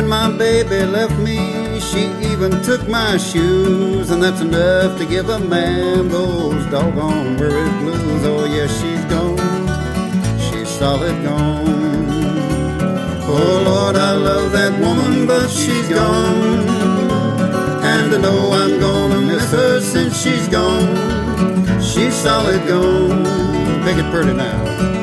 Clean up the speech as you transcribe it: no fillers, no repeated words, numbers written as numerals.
When my baby left me, she even took my shoes, and that's enough to give a man those doggone worried blues. Oh yes, she's gone, she's solid gone. Oh Lord, I love that woman, but she's gone, and I know I'm gonna miss her since she's gone. She's solid gone. Make it pretty now.